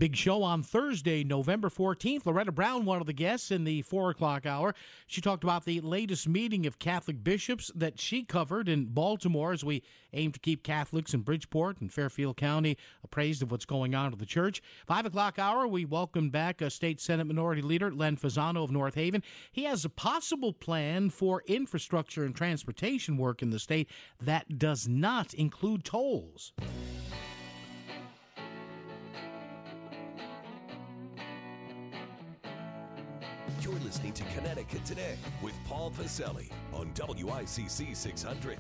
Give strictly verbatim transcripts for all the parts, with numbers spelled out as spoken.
Big show on Thursday, November fourteenth. Loretta Brown, one of the guests in the four o'clock hour. She talked about the latest meeting of Catholic bishops that she covered in Baltimore as we aim to keep Catholics in Bridgeport and Fairfield County appraised of what's going on at the church. Five o'clock hour, we welcome back a State Senate Minority Leader, Len Fasano of North Haven. He has a possible plan for infrastructure and transportation work in the state that does not include tolls. You're listening to Connecticut Today with Paul Pacelli on W I C C six hundred.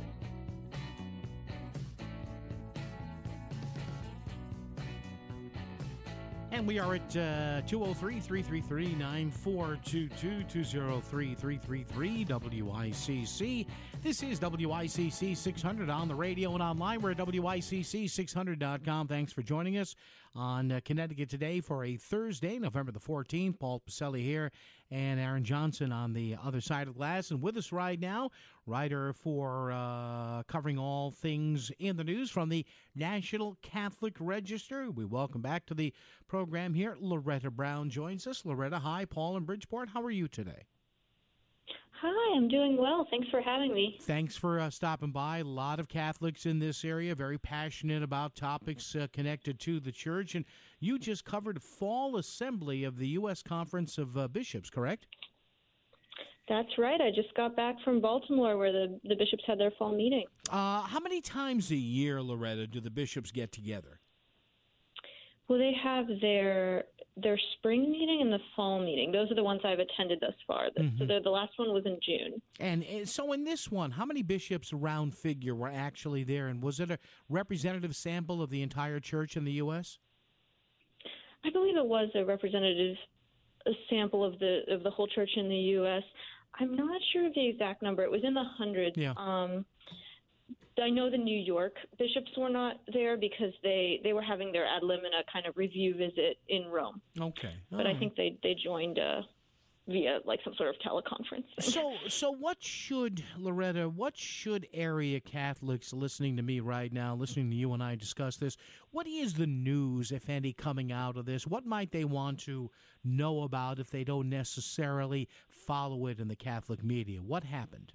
And we are at uh, two oh three, three three three, nine four two two, two oh three, three three three, W I C C. This is W I C C six hundred on the radio and online. We're at W I C C six hundred dot com. Thanks for joining us on uh, Connecticut Today for a Thursday, November the fourteenth. Paul Pacelli here and Aaron Johnson on the other side of the glass. And with us right now, writer for uh, covering all things in the news from the National Catholic Register. We welcome back to the program here. Loretta Brown joins us. Loretta, hi. Paul in Bridgeport. How are you today? Hi, I'm doing well. Thanks for having me. Thanks for uh, stopping by. A lot of Catholics in this area, very passionate about topics uh, connected to the church. And you just covered fall assembly of the U S Conference of uh, Bishops, correct? That's right. I just got back from Baltimore where the, the bishops had their fall meeting. Uh, how many times a year, Loretta, do the bishops get together? Well, they have their their spring meeting and the fall meeting. Those are the ones I've attended thus far. Mm-hmm. So the, the last one was in June. And, and so in this one, how many bishops round figure were actually there? And was it a representative sample of the entire church in the U S? I believe it was a representative a sample of the of the whole church in the U S. I'm not sure of the exact number. It was in the hundreds. Yeah. Um, I know the New York bishops were not there because they, they were having their ad limina kind of review visit in Rome. Okay. All but right. I think they, they joined uh, via like some sort of teleconference thing. So, so what should, Loretta, what should area Catholics listening to me right now, listening to you and I discuss this, what is the news, if any, coming out of this? What might they want to know about if they don't necessarily follow it in the Catholic media? What happened?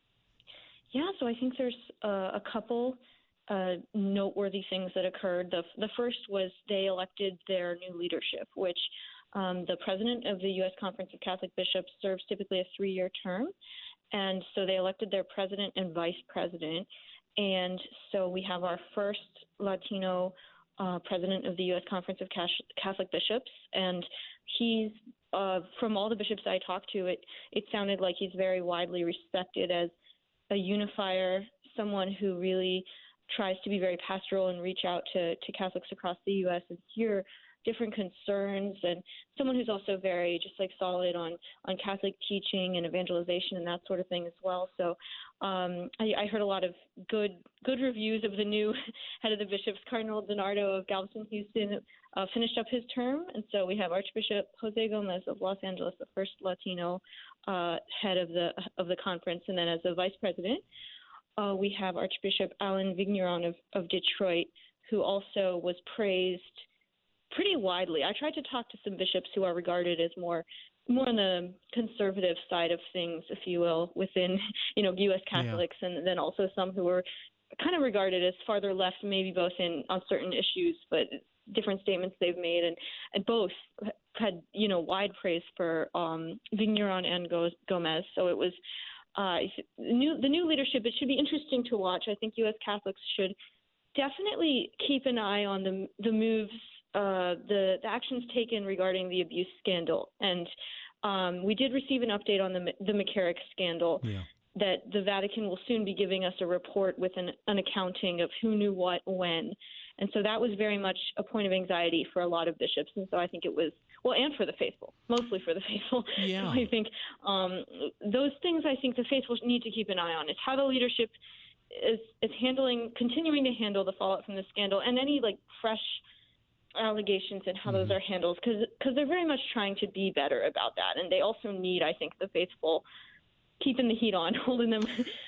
Yeah, so I think there's uh, a couple uh, noteworthy things that occurred. The, the first was they elected their new leadership, which um, the president of the U S Conference of Catholic Bishops serves typically a three-year term. And so they elected their president and vice president. And so we have our first Latino uh, president of the U S Conference of Catholic Bishops. And he's, uh, from all the bishops I talked to, it, it sounded like he's very widely respected as a unifier, someone who really tries to be very pastoral and reach out to, to Catholics across the U S and hear different concerns, and someone who's also very just like solid on, on Catholic teaching and evangelization and that sort of thing as well. So um, I, I heard a lot of good good reviews of the new head of the bishops. Cardinal DiNardo of Galveston, Houston, uh, finished up his term, and so we have Archbishop Jose Gomez of Los Angeles, the first Latino uh, head of the of the conference, and then as a vice president, uh, we have Archbishop Alan Vigneron of, of Detroit, who also was praised pretty widely. I tried to talk to some bishops who are regarded as more more on the conservative side of things, if you will, within, you know, U S Catholics, yeah. and then also some who were kind of regarded as farther left, maybe both in on certain issues, but different statements they've made, and, and both had, you know, wide praise for um, Vigneron and Gomez. So it was uh, new, the new leadership. It should be interesting to watch. I think U S Catholics should definitely keep an eye on the the moves, Uh, the, the actions taken regarding the abuse scandal. And um, we did receive an update on the, the McCarrick scandal, yeah. that the Vatican will soon be giving us a report with an, an accounting of who knew what when. And so that was very much a point of anxiety for a lot of bishops. And so I think it was, well, and for the faithful, mostly for the faithful. Yeah. So I think um, those things I think the faithful need to keep an eye on is how the leadership is, is handling, continuing to handle the fallout from the scandal and any like fresh allegations and how mm-hmm. those are handled, because because they're very much trying to be better about that, and they also need, I think, the faithful keeping the heat on, holding them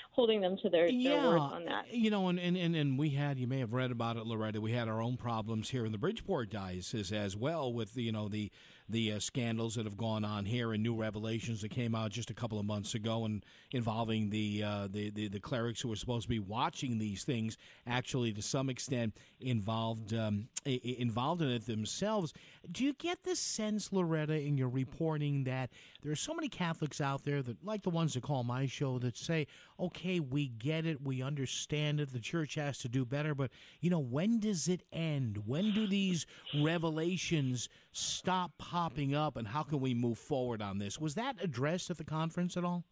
holding them to their, yeah, their words on that. You know, and, and, and, and we had, you may have read about it, Loretta, we had our own problems here in the Bridgeport Diocese as well with, the, you know, the the uh, scandals that have gone on here and new revelations that came out just a couple of months ago and involving the, uh, the, the, the clerics who were supposed to be watching these things, actually to some extent involved, um, involved in it themselves. Do you get the sense, Loretta, in your reporting that there are so many Catholics out there that, like the ones that call my show, that say, okay, we get it, we understand it, the church has to do better, but, you know, when does it end? When do these revelations stop popping up, and how can we move forward on this? Was that addressed at the conference at all?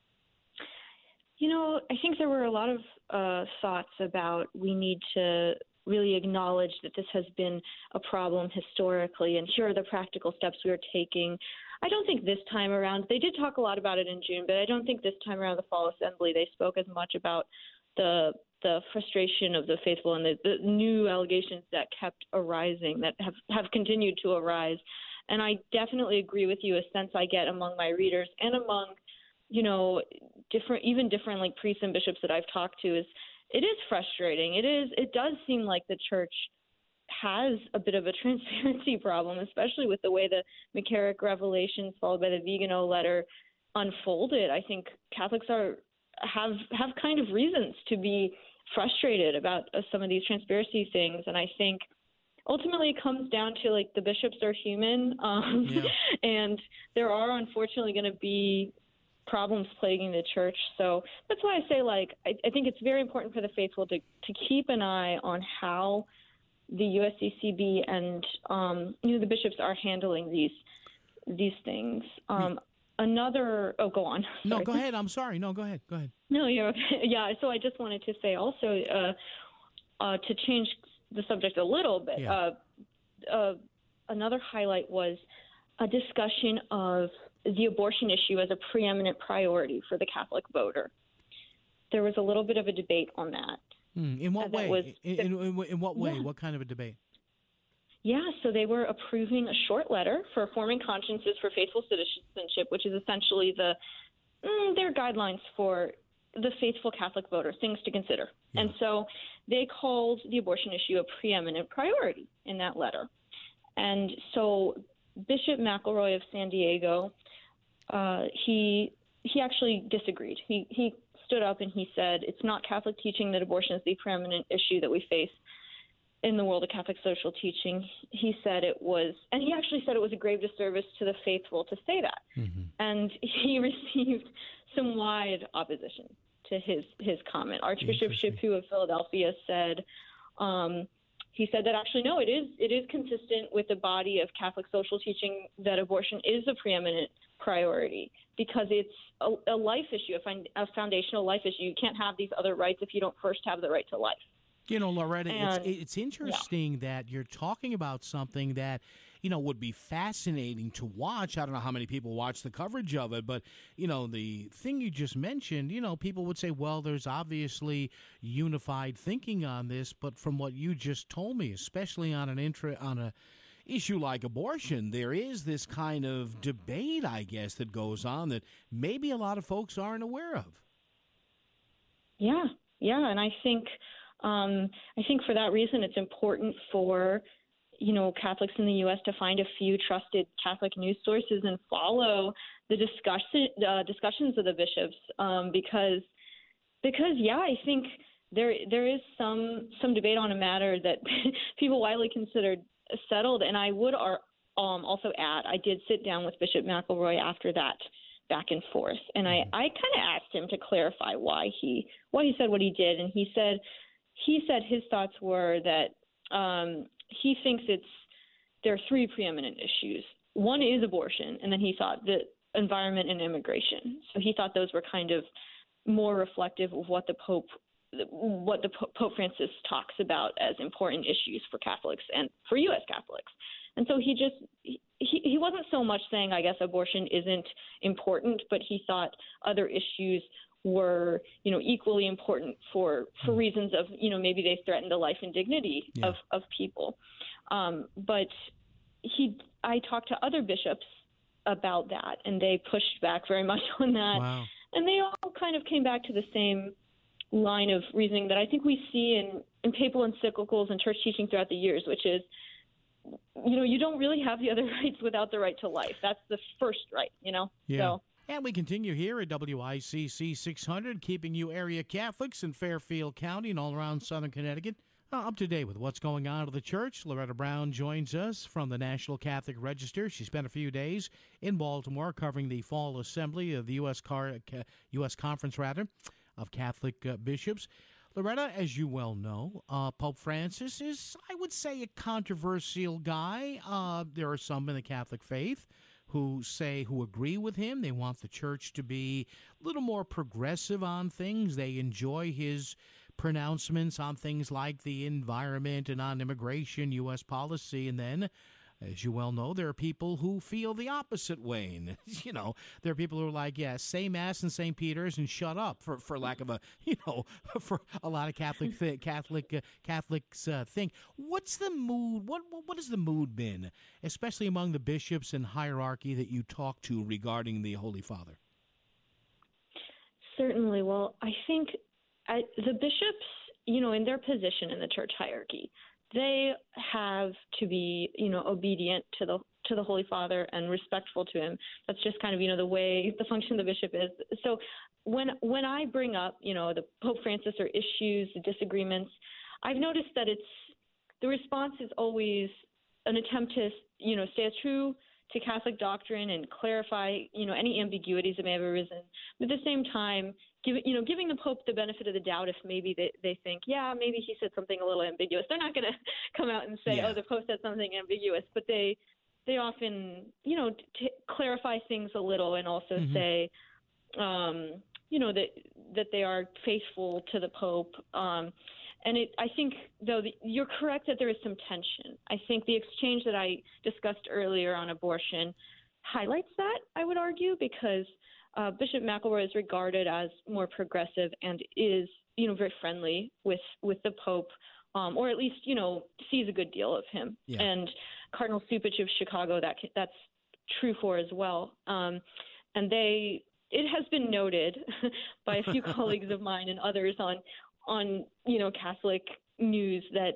You know, I think there were a lot of uh, thoughts about we need to really acknowledge that this has been a problem historically, and here are the practical steps we are taking. I don't think this time around, they did talk a lot about it in June, but I don't think this time around the Fall Assembly they spoke as much about the the frustration of the faithful and the, the new allegations that kept arising, that have, have continued to arise. And I definitely agree with you, a sense I get among my readers and among, you know, different, even different like priests and bishops that I've talked to, is it is frustrating. It is, it does seem like the church has a bit of a transparency problem, especially with the way the McCarrick revelations followed by the Vigano letter unfolded. I think Catholics are have have kind of reasons to be frustrated about uh, some of these transparency things, and I think ultimately it comes down to like the bishops are human, um, yeah. and there are unfortunately going to be problems plaguing the church. So that's why I say like I, I think it's very important for the faithful to to keep an eye on how the U S C C B and um, you know the bishops are handling these these things. Um, another oh, go on. Sorry. No, go ahead. I'm sorry. No, go ahead. Go ahead. No, you're okay. Yeah. So I just wanted to say also uh, uh, to change the subject a little bit. Yeah. Uh, uh, another highlight was a discussion of the abortion issue as a preeminent priority for the Catholic voter. There was a little bit of a debate on that. Hmm. In what way? Was, in, in, in, in what way? Yeah. What kind of a debate? Yeah, so they were approving a short letter for forming consciences for faithful citizenship, which is essentially the mm, their guidelines for the faithful Catholic voter, things to consider. Yeah. And so they called the abortion issue a preeminent priority in that letter. And so Bishop McElroy of San Diego, uh, he he actually disagreed. He he stood up and he said it's not Catholic teaching that abortion is the preeminent issue that we face in the world of Catholic social teaching. He said it was, and he actually said it was a grave disservice to the faithful to say that. Mm-hmm. And he received some wide opposition to his, his comment. Archbishop Chaput of Philadelphia said, um, he said that actually, no, it is it is consistent with the body of Catholic social teaching that abortion is a preeminent priority because it's a, a life issue, a, fin- a foundational life issue. You can't have these other rights if you don't first have the right to life. You know, Loretta, and, it's, it's interesting yeah. that you're talking about something that, you know, would be fascinating to watch. I don't know how many people watch the coverage of it, but, you know, the thing you just mentioned, you know, people would say, well, there's obviously unified thinking on this, but from what you just told me, especially on an intra, on a issue like abortion, there is this kind of debate, I guess, that goes on that maybe a lot of folks aren't aware of. Yeah, yeah, and I think um, I think for that reason, it's important for you know Catholics in the U S to find a few trusted Catholic news sources and follow the discussion uh, discussions of the bishops um, because because yeah, I think there there is some some debate on a matter that people widely considered settled, and I would um, also add I did sit down with Bishop McElroy after that back and forth, and I, I kind of asked him to clarify why he why he said what he did, and he said he said his thoughts were that um, he thinks it's there are three preeminent issues. One is abortion, and then he thought the environment and immigration. So he thought those were kind of more reflective of what the Pope what the Pope Francis talks about as important issues for Catholics and for U S Catholics. And so he just he, he wasn't so much saying, I guess, abortion isn't important, but he thought other issues were, you know, equally important for for reasons of, you know, maybe they threaten the life and dignity yeah. of, of people. Um, but he I talked to other bishops about that, and they pushed back very much on that. Wow. And they all kind of came back to the same line of reasoning that I think we see in, in papal encyclicals and church teaching throughout the years, which is, you know, you don't really have the other rights without the right to life. That's the first right, you know? Yeah. So, and we continue here at W I C C six hundred, keeping you area Catholics in Fairfield County and all around southern Connecticut uh, up to date with what's going on at the church. Loretta Brown joins us from the National Catholic Register. She spent a few days in Baltimore covering the fall assembly of the U S Car- U S Conference rather, of Catholic uh, bishops. Loretta, as you well know, uh, Pope Francis is, I would say, a controversial guy. Uh, there are some in the Catholic faith who say, who agree with him. They want the church to be a little more progressive on things. They enjoy his pronouncements on things like the environment and on immigration, U S policy. And then, as you well know, there are people who feel the opposite way. And, you know, there are people who are like, yeah, say Mass in Saint Peter's and shut up, for, for lack of a, you know, for a lot of Catholic th- Catholic uh, Catholics uh, think. What's the mood? What, what what has the mood been, especially among the bishops and hierarchy that you talk to regarding the Holy Father? Certainly. Well, I think I, the bishops, you know, in their position in the church hierarchy, they have to be, you know, obedient to the to the Holy Father and respectful to him. That's just kind of, you know, the way the function of the bishop is. So when when I bring up, you know, the Pope Francis or issues, the disagreements, I've noticed that it's the response is always an attempt to, you know, stay true to Catholic doctrine and clarify, you know, any ambiguities that may have arisen. But at the same time, give, you know, giving the Pope the benefit of the doubt if maybe they, they think, yeah, maybe he said something a little ambiguous. They're not going to come out and say, yeah. oh, the Pope said something ambiguous, but they they often, you know, t- clarify things a little and also mm-hmm. say, um, you know, that that they are faithful to the Pope. Um, and it, I think, though, the, you're correct that there is some tension. I think the exchange that I discussed earlier on abortion highlights that, I would argue, because uh, Bishop McElroy is regarded as more progressive and is, you know, very friendly with, with the Pope, um, or at least, you know, sees a good deal of him. Yeah. And Cardinal Cupich of Chicago, that that's true for as well. Um, and they, it has been noted by a few colleagues of mine and others on, on, you know, Catholic news that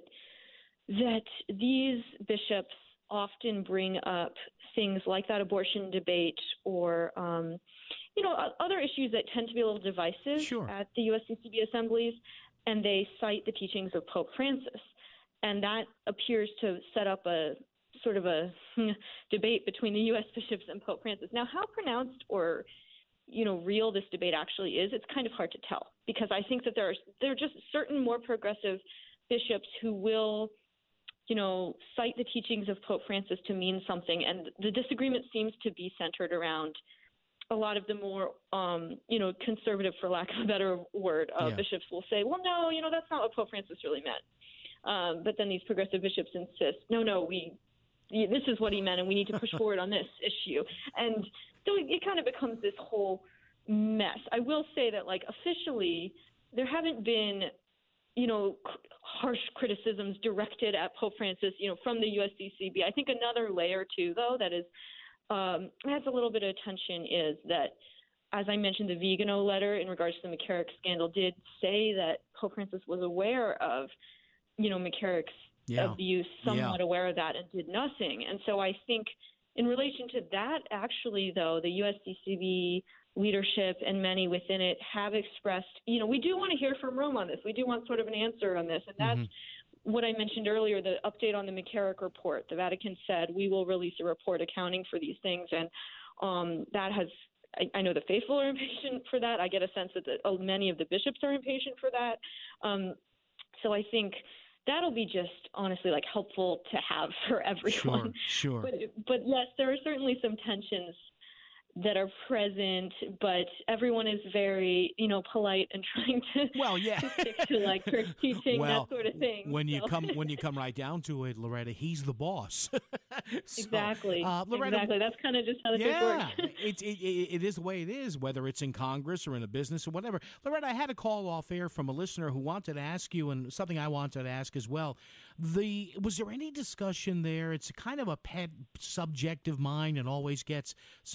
that these bishops often bring up things like that abortion debate or, um, you know, other issues that tend to be a little divisive sure. at the U S C C B assemblies, and they cite the teachings of Pope Francis. And that appears to set up a sort of a debate between the U S bishops and Pope Francis. Now, how pronounced or you know, real this debate actually is, it's kind of hard to tell, because I think that there are there are just certain more progressive bishops who will, you know, cite the teachings of Pope Francis to mean something, and the disagreement seems to be centered around a lot of the more, um, you know, conservative, for lack of a better word, uh, yeah. bishops will say, well, no, you know, that's not what Pope Francis really meant. Um, but then these progressive bishops insist, no, no, we, this is what he meant, and we need to push forward on this issue. And so it, it kind of becomes this whole mess. I will say that, like, officially, there haven't been, you know, c- harsh criticisms directed at Pope Francis, you know, from the U S C C B. I think another layer, too, though, that is um, has a little bit of attention is that, as I mentioned, the Vigano letter in regards to the McCarrick scandal did say that Pope Francis was aware of, you know, McCarrick's yeah. abuse, somewhat yeah. aware of that, and did nothing. And so I think in relation to that, actually, though, the U S C C B leadership and many within it have expressed, you know, we do want to hear from Rome on this. We do want sort of an answer on this. And that's mm-hmm. what I mentioned earlier, the update on the McCarrick report. The Vatican said we will release a report accounting for these things. And um, that has, I, I know the faithful are impatient for that. I get a sense that the, oh, many of the bishops are impatient for that. Um, so I think that'll be just honestly like helpful to have for everyone. Sure, sure. But, but yes, there are certainly some tensions that are present, but everyone is very, you know, polite and trying to, well, yeah. to stick to like church teaching, well, that sort of thing. When so. you come when you come right down to it, Loretta, he's the boss. so, exactly. Uh, Loretta, exactly. That's kind of just how the yeah, thing works. it, it, it is the way it is, whether it's in Congress or in a business or whatever. Loretta, I had a call off air from a listener who wanted to ask you, and something I wanted to ask as well. The was there any discussion there? It's kind of a pet subject of mine and always gets some pretty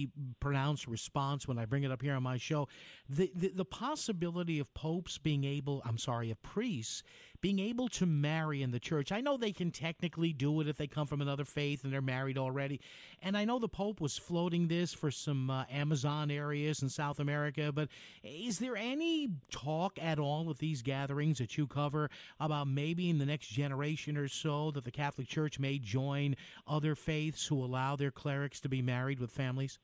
pretty pronounced response when I bring it up here on my show. The, the the possibility of popes being able, I'm sorry, of priests being able to marry in the church. I know they can technically do it if they come from another faith and they're married already. And I know the Pope was floating this for some uh, Amazon areas in South America, but is there any talk at all with these gatherings that you cover about maybe in the next generation or so that the Catholic Church may join other faiths who allow their clerics to be married with families?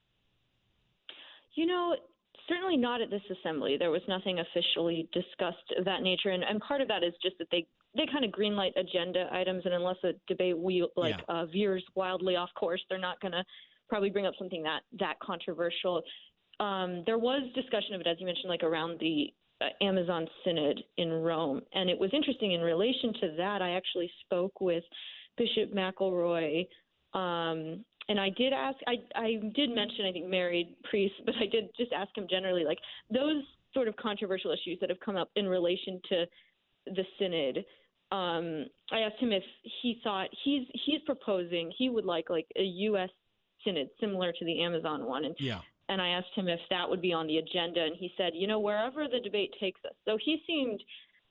You know, certainly not at this assembly. There was nothing officially discussed of that nature, and, and part of that is just that they, they kind of greenlight agenda items, and unless a debate we, like yeah. uh, veers wildly off course, they're not going to probably bring up something that, that controversial. Um, there was discussion of it, as you mentioned, like around the uh, Amazon Synod in Rome, and it was interesting in relation to that. I actually spoke with Bishop McElroy, um, and I did ask, I, I did mention, I think, married priests, but I did just ask him generally, like those sort of controversial issues that have come up in relation to the Synod. Um, I asked him if he thought he's he's proposing, he would like like a U S Synod similar to the Amazon one. And, yeah. and I asked him if that would be on the agenda, and he said, you know, wherever the debate takes us. So he seemed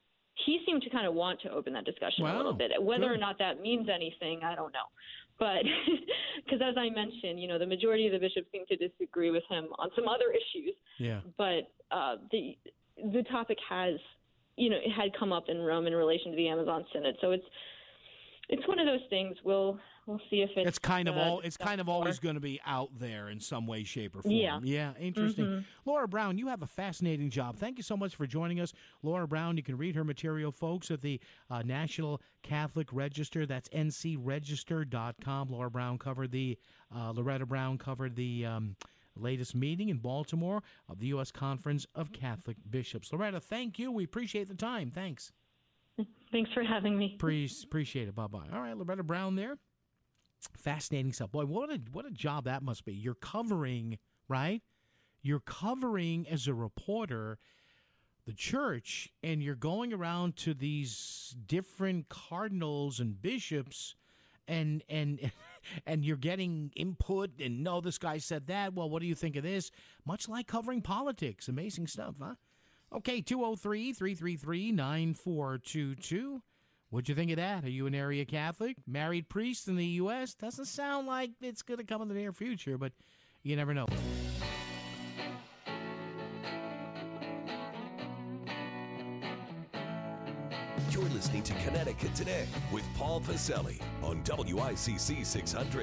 he seemed to kind of want to open that discussion wow. a little bit. Whether Good. or not that means anything, I don't know. But because as I mentioned, you know, the majority of the bishops seem to disagree with him on some other issues. Yeah. But uh, the the topic has, you know, it had come up in Rome in relation to the Amazon Synod. So it's it's one of those things. We'll we'll see if it's it's kind of uh, all it's kind of always going to be out there in some way, shape, or form. Yeah, yeah, interesting. Mm-hmm. Laura Brown, you have a fascinating job. Thank you so much for joining us, Laura Brown. You can read her material, folks, at the uh, National Catholic Register. That's N C register dot com. Laura Brown covered the uh, Loretta Brown covered the. Um, latest meeting in Baltimore of the U S Conference of Catholic Bishops. Loretta, thank you. We appreciate the time. Thanks. Thanks for having me. Pre- appreciate it. Bye-bye. All right, Loretta Brown there. Fascinating stuff. Boy, what a, what a job that must be. You're covering, right? You're covering as a reporter the church, and you're going around to these different cardinals and bishops and and and you're getting input and no, this guy said that. Well, what do you think of this? Much like covering politics. Amazing stuff, huh? Okay, two oh three, three three three, nine four two two. What'd you think of that? Are you an area Catholic? Married priest in the U S? Doesn't sound like it's going to come in the near future, but you never know. You're listening to Connecticut Today with Paul Pacelli on W I C C six hundred.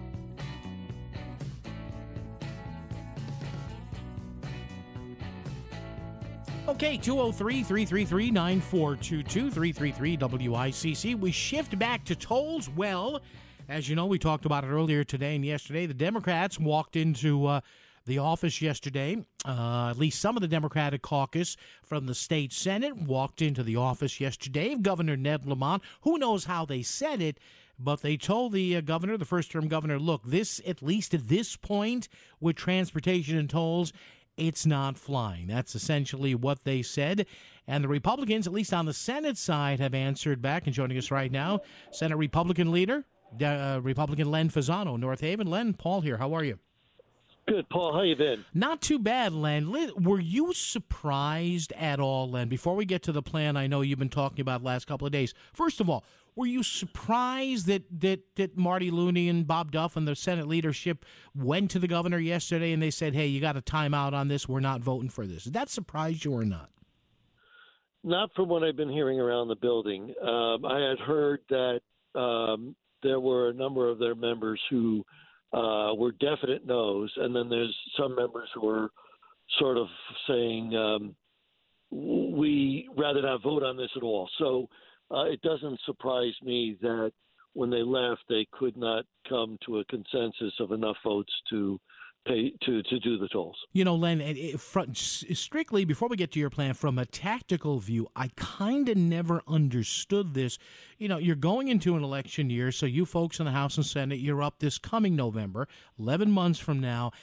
Okay, two oh three, three three three, nine four two two, three three three W I C C. We shift back to tolls. Well, as you know, we talked about it earlier today and yesterday. The Democrats walked into uh, the office yesterday. Uh, at least some of the Democratic caucus from the state Senate walked into the office yesterday. Governor Ned Lamont, who knows how they said it, but they told the uh, governor, the first-term governor, look, this, at least at this point, with transportation and tolls, it's not flying. That's essentially what they said. And the Republicans, at least on the Senate side, have answered back. And joining us right now, Senate Republican leader, uh, Republican Len Fasano, North Haven. Len, Paul here. How are you? Good, Paul. How you been? Not too bad, Len. Were you surprised at all, Len? Before we get to the plan I know you've been talking about the last couple of days, first of all, were you surprised that, that, that Marty Looney and Bob Duff and the Senate leadership went to the governor yesterday and they said, hey, you got a timeout on this, we're not voting for this? Did that surprise you or not? Not from what I've been hearing around the building. Um, I had heard that um, there were a number of their members who uh, were definite no's, and then there's some members who were sort of saying, um, we rather not vote on this at all. So uh, it doesn't surprise me that when they left, they could not come to a consensus of enough votes to pay to, to do the tolls. You know, Len, it, it, from, strictly, before we get to your plan, from a tactical view, I kind of never understood this. You know, you're going into an election year, so you folks in the House and Senate, you're up this coming November, eleven months from now,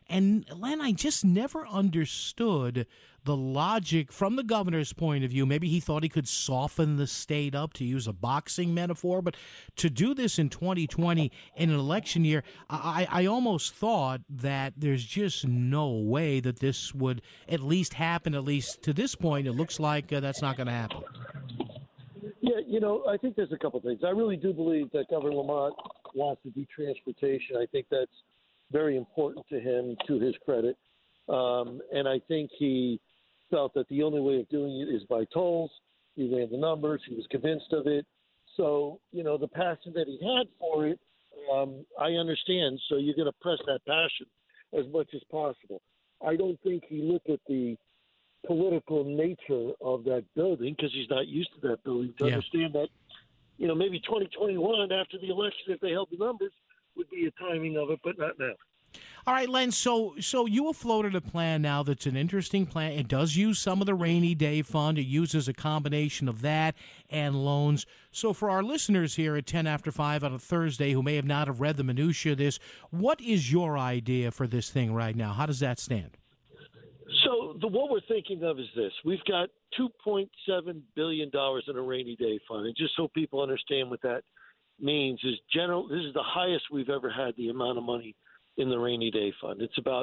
And, Len, I just never understood the logic from the governor's point of view. Maybe he thought he could soften the state up, to use a boxing metaphor, but to do this in twenty twenty in an election year, I, I almost thought that there's just no way that this would at least happen. At least to this point, it looks like uh, that's not going to happen. Yeah, you know, I think there's a couple things. I really do believe that Governor Lamont wants to do transportation. I think that's very important to him, to his credit. Um, and I think he felt that the only way of doing it is by tolls. He ran the numbers. He was convinced of it. So, you know, the passion that he had for it, um, I understand. So you're going to press that passion as much as possible. I don't think he looked at the political nature of that building, because he's not used to that building, to yeah. understand that, you know, maybe twenty twenty-one, after the election, if they held the numbers, would be a timing of it, but not now. All right, Len, so so you have floated a plan now that's an interesting plan. It does use some of the rainy day fund. It uses a combination of that and loans. So for our listeners here at ten after five on a Thursday who may have not have read the minutiae of this, what is your idea for this thing right now? How does that stand? So the, what we're thinking of is this. We've got two point seven billion dollars in a rainy day fund. And just so people understand what that means, is general. This is the highest we've ever had the amount of money in the rainy day fund. It's about,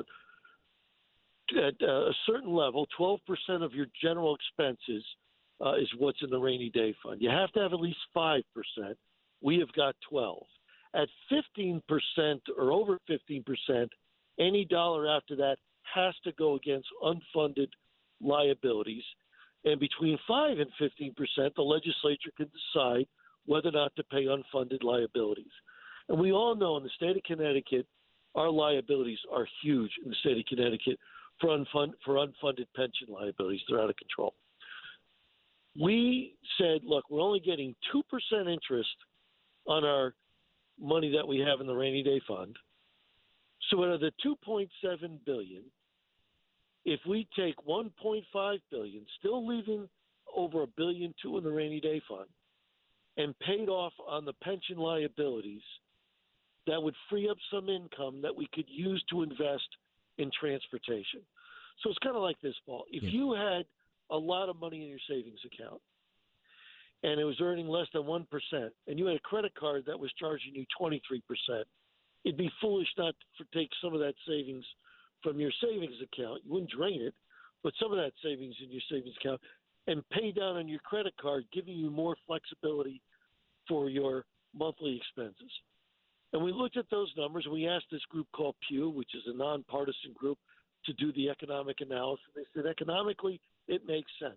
at a certain level, twelve percent of your general expenses uh, is what's in the rainy day fund. You have to have at least five percent. We have got twelve. At fifteen percent or over fifteen percent, any dollar after that has to go against unfunded liabilities. And between five and fifteen percent, the legislature can decide whether or not to pay unfunded liabilities. And we all know in the state of Connecticut, our liabilities are huge in the state of Connecticut for, unfund, for unfunded pension liabilities. They're out of control. We said, look, we're only getting two percent interest on our money that we have in the rainy day fund. So out of the two point seven billion dollars, if we take one point five billion dollars, still leaving over a billion two in the rainy day fund, and paid off on the pension liabilities, that would free up some income that we could use to invest in transportation. So it's kind of like this, Paul. If yeah. you had a lot of money in your savings account and it was earning less than one percent, and you had a credit card that was charging you twenty-three percent, it'd be foolish not to take some of that savings from your savings account. You wouldn't drain it, but some of that savings in your savings account and pay down on your credit card, giving you more flexibility for your monthly expenses. And we looked at those numbers, and we asked this group called Pew, which is a nonpartisan group, to do the economic analysis. They said economically it makes sense.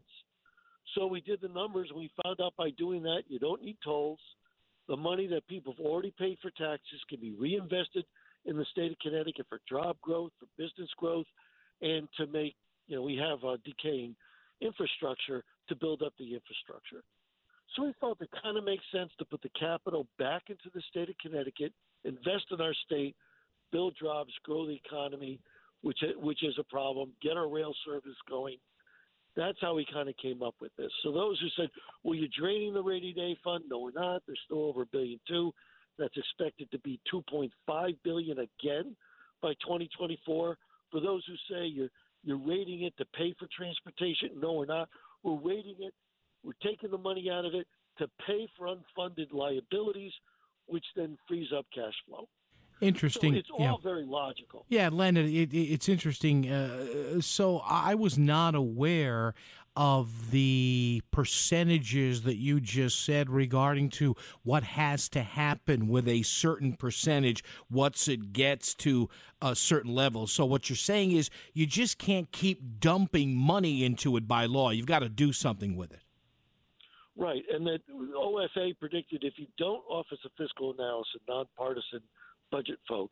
So we did the numbers, and we found out by doing that you don't need tolls. The money that people have already paid for taxes can be reinvested in the state of Connecticut for job growth, for business growth, and to make, you know, we have a decaying infrastructure to build up the infrastructure. So we thought it kind of makes sense to put the capital back into the state of Connecticut, invest in our state, build jobs, grow the economy, which which is a problem, get our rail service going. That's how we kind of came up with this. So those who said, well, you're draining the rainy day fund, no, we're not. There's still over a billion two. That's expected to be two point five billion dollars again by twenty twenty-four. For those who say you're you're rating it to pay for transportation, no, we're not. We're rating it. We're taking the money out of it to pay for unfunded liabilities, which then frees up cash flow. Interesting. So it's all yeah. very logical. Yeah, Len, it, it, it's interesting. Uh, so I was not aware of the percentages that you just said regarding to what has to happen with a certain percentage once it gets to a certain level. So what you're saying is you just can't keep dumping money into it by law. You've got to do something with it. Right, and that O F A predicted if you don't Office of Fiscal Analysis, nonpartisan budget folks,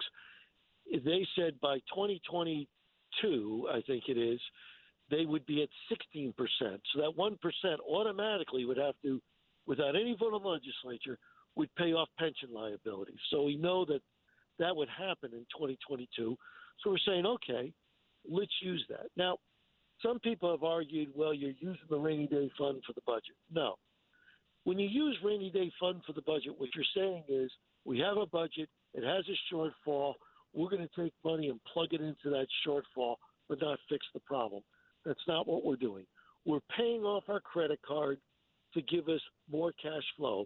they said by twenty twenty-two, I think it is, they would be at sixteen percent. So that one percent automatically would have to, without any vote on the legislature, would pay off pension liabilities. So we know that that would happen in twenty twenty-two. So we're saying, okay, let's use that. Now, some people have argued, well, you're using the rainy day fund for the budget. No. When you use rainy day fund for the budget, what you're saying is we have a budget, it has a shortfall, we're going to take money and plug it into that shortfall but not fix the problem. That's not what we're doing. We're paying off our credit card to give us more cash flow.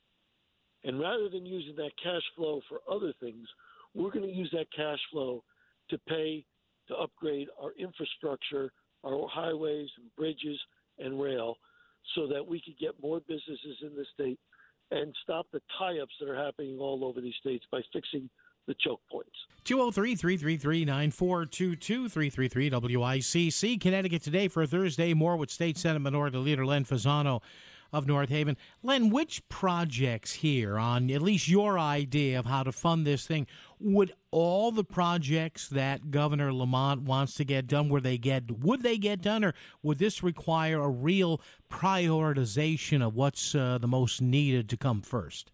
And rather than using that cash flow for other things, we're going to use that cash flow to pay to upgrade our infrastructure, our highways and bridges and rail, so that we could get more businesses in the state and stop the tie-ups that are happening all over these states by fixing the choke points. two oh three, three three three, nine four two two, three three three W I C C. Connecticut Today for Thursday. More with State Senate Minority Leader Len Fasano of North Haven. Len, which projects here, on at least your idea of how to fund this thing, would all the projects that Governor Lamont wants to get done, would they get, would they get done, or would this require a real prioritization of what's uh, the most needed to come first?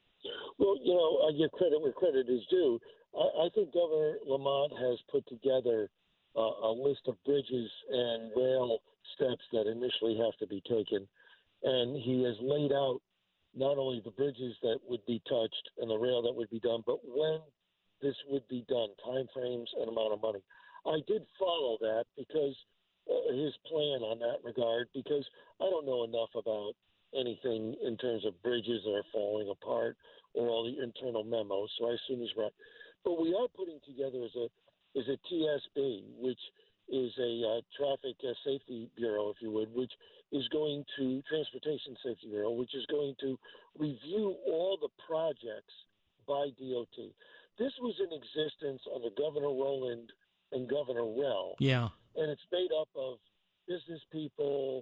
Well, you know, I give credit where credit is due. I, I think Governor Lamont has put together uh, a list of bridges and rail steps that initially have to be taken. And he has laid out not only the bridges that would be touched and the rail that would be done, but when this would be done, timeframes and amount of money. I did follow that because uh, his plan on that regard, because I don't know enough about anything in terms of bridges that are falling apart or all the internal memos, so I assume he's right. But we are putting together as a as a T S B, which is a uh, traffic uh, safety bureau, if you would, which is going to Transportation Safety Bureau, which is going to review all the projects by D O T. This was in existence under Governor Rowland and Governor Rell. Yeah. And it's made up of business people,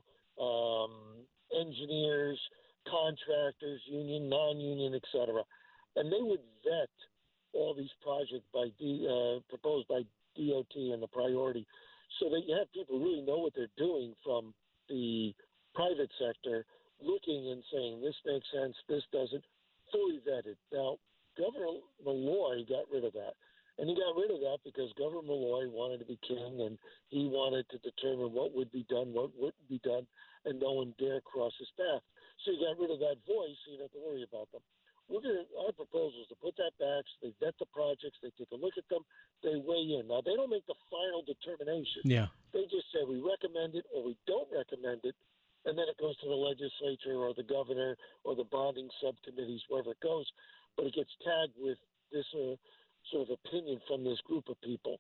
um, engineers, contractors, union, non-union, et cetera. And they would vet all these projects by D, uh, proposed by D O T and the priority, so that you have people really know what they're doing from the private sector, looking and saying, this makes sense, this doesn't, fully vetted. Now, Governor Malloy got rid of that. And he got rid of that because Governor Malloy wanted to be king, and he wanted to determine what would be done, what wouldn't be done, and no one dare cross his path. So he got rid of that voice, so you don't have to worry about them. We're gonna, our proposal is to put that back, so they vet the projects, they take a look at them, they weigh in. Now, they don't make the final determination. Yeah. They just say we recommend it or we don't recommend it, and then it goes to the legislature or the governor or the bonding subcommittees, wherever it goes, but it gets tagged with this uh, sort of opinion from this group of people.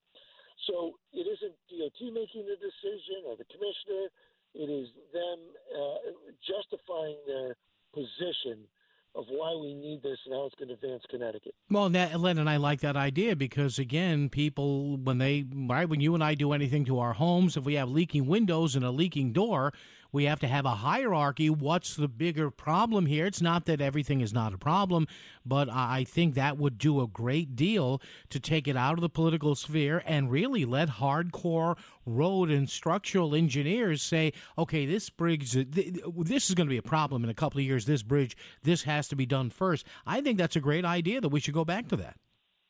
So it isn't D O T making the decision or the commissioner. It is them uh, justifying their position of why we need this and how it's going to advance Connecticut. Well, that, Len, and I like that idea because, again, people, when they, right, when you and I do anything to our homes, if we have leaking windows and a leaking door, we have to have a hierarchy. What's the bigger problem here? It's not that everything is not a problem, but I think that would do a great deal to take it out of the political sphere and really let hardcore road and structural engineers say, okay, this bridge, this is going to be a problem in a couple of years, this bridge, this has to be done first. I think that's a great idea that we should go back to that.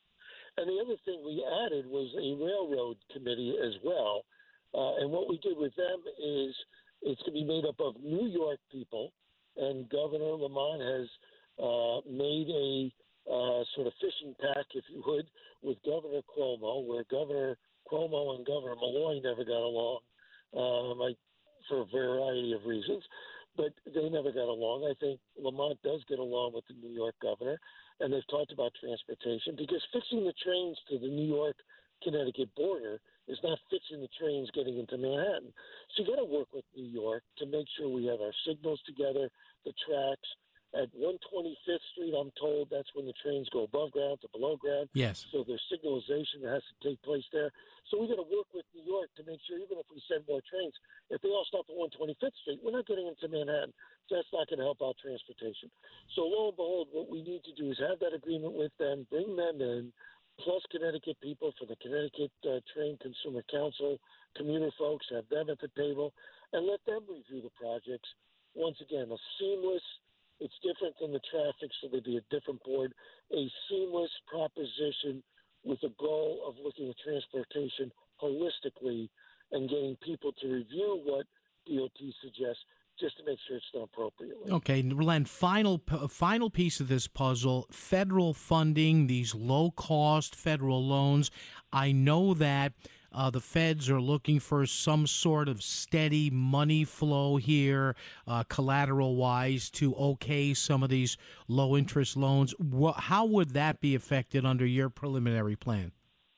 And the other thing we added was a railroad committee as well. Uh, and what we did with them is it's going to be made up of New York people, and Governor Lamont has uh, made a uh, sort of fishing pack, if you would, with Governor Cuomo, where Governor Cuomo and Governor Malloy never got along, um, I, for a variety of reasons, but they never got along. I think Lamont does get along with the New York governor, and they've talked about transportation, because fixing the trains to the New York-Connecticut border is not fixing the trains getting into Manhattan. So you got to work with New York to make sure we have our signals together, the tracks. At one twenty-fifth Street, I'm told that's when the trains go above ground to below ground. Yes. So there's signalization that has to take place there. So we got to work with New York to make sure, even if we send more trains, if they all stop at one twenty-fifth Street, we're not getting into Manhattan. So that's not going to help out transportation. So lo and behold, what we need to do is have that agreement with them, bring them in, plus Connecticut people for the Connecticut uh, Train Consumer Council, commuter folks, have them at the table, and let them review the projects. Once again, a seamless, it's different than the traffic, so there'd be a different board, a seamless proposition with a goal of looking at transportation holistically and getting people to review what D O T suggests, just to make sure it's done appropriately. Okay, Len, final final piece of this puzzle, federal funding, these low-cost federal loans. I know that uh, the feds are looking for some sort of steady money flow here, uh, collateral-wise, to okay some of these low-interest loans. How would that be affected under your preliminary plan?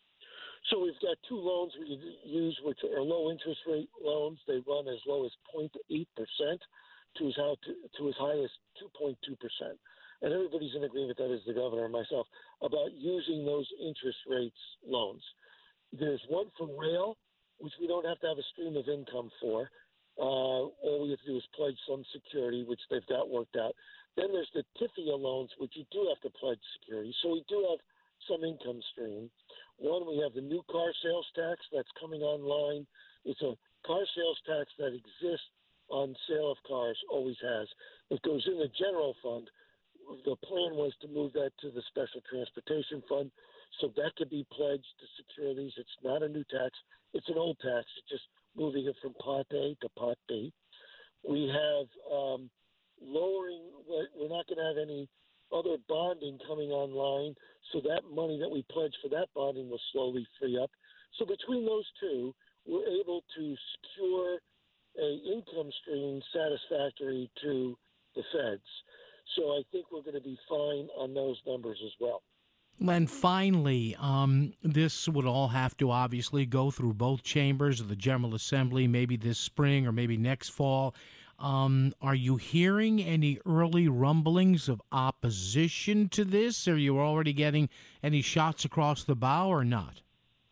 So we've got two loans we use, which are low interest rate loans. They run as low as zero point eight percent to as high to, to as high as two point two percent. And everybody's in agreement, that is the governor and myself, about using those interest rates loans. There's one for rail, which we don't have to have a stream of income for. Uh, all we have to do is pledge some security, which they've got worked out. Then there's the T I F I A loans, which you do have to pledge security. So we do have some income stream. One, we have the new car sales tax that's coming online. It's a car sales tax that exists on sale of cars, always has. It goes in the general fund. The plan was to move that to the special transportation fund, so that could be pledged to securities. It's not a new tax. It's an old tax. It's just moving it from Pot A to Pot B. We have um, lowering – we're not going to have any – other bonding coming online, so that money that we pledge for that bonding will slowly free up. So between those two, we're able to secure a income stream satisfactory to the feds. So I think we're going to be fine on those numbers as well. Len, finally, um, this would all have to obviously go through both chambers of the General Assembly, maybe this spring or maybe next fall. Um, are you hearing any early rumblings of opposition to this? Are you already getting any shots across the bow or not?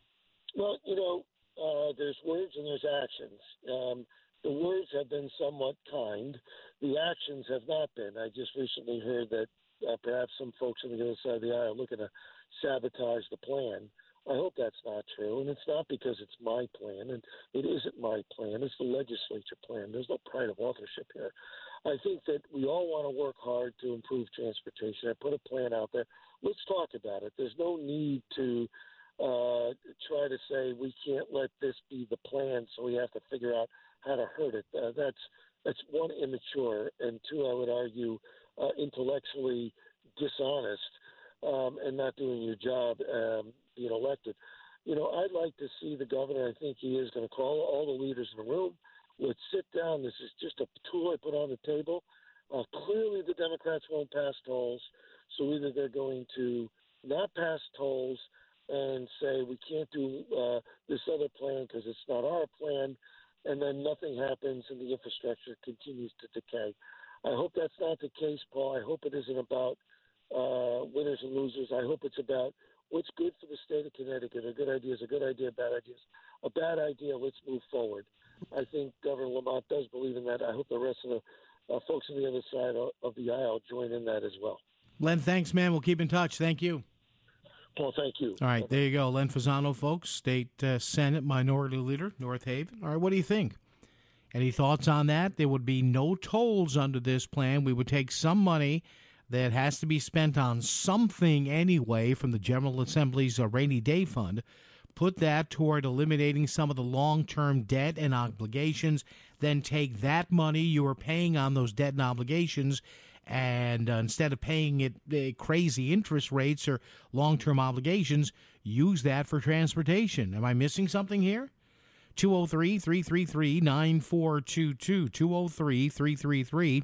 Well, you know, uh, there's words and there's actions. Um, the words have been somewhat kind. The actions have not been. I just recently heard that uh, perhaps some folks on the other side of the aisle are looking to sabotage the plan. I hope that's not true, and it's not because it's my plan, and it isn't my plan. It's the legislature plan. There's no pride of authorship here. I think that we all want to work hard to improve transportation. I put a plan out there. Let's talk about it. There's no need to uh, try to say we can't let this be the plan, so we have to figure out how to hurt it. Uh, that's, that's one, immature, and two, I would argue, uh, intellectually dishonest. Um, and not doing your job um, being elected. You know, I'd like to see the governor, I think he is going to call all the leaders in the room. Let's sit down. This is just a tool I put on the table. Uh, clearly the Democrats won't pass tolls, so either they're going to not pass tolls and say we can't do uh, this other plan because it's not our plan, and then nothing happens and the infrastructure continues to decay. I hope that's not the case, Paul. I hope it isn't about Uh, winners and losers. I hope it's about what's good for the state of Connecticut. A good idea is a good idea, bad ideas. A bad idea, let's move forward. I think Governor Lamont does believe in that. I hope the rest of the uh, folks on the other side of, of the aisle join in that as well. Len, thanks, man. We'll keep in touch. Thank you. Paul, thank you. All right, there you go. Len Fasano, folks, State uh, Senate Minority Leader, North Haven. All right, what do you think? Any thoughts on that? There would be no tolls under this plan. We would take some money that has to be spent on something anyway from the General Assembly's uh, rainy day fund, put that toward eliminating some of the long-term debt and obligations, then take that money you are paying on those debt and obligations, and uh, instead of paying it uh, crazy interest rates or long-term obligations, use that for transportation. Am I missing something here? two oh three, three three three, nine four two two, two oh three, three three three,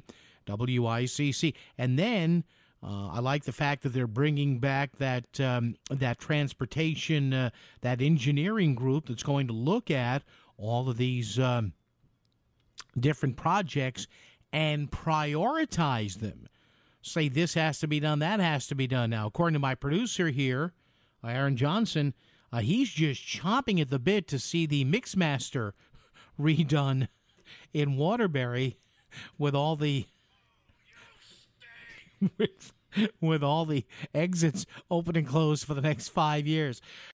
W I C C. And then uh, I like the fact that they're bringing back that um, that transportation, uh, that engineering group that's going to look at all of these um, different projects and prioritize them. Say this has to be done, that has to be done. Now, according to my producer here, Aaron Johnson, uh, he's just chomping at the bit to see the Mixmaster redone in Waterbury with all the with, with all the exits open and closed for the next five years.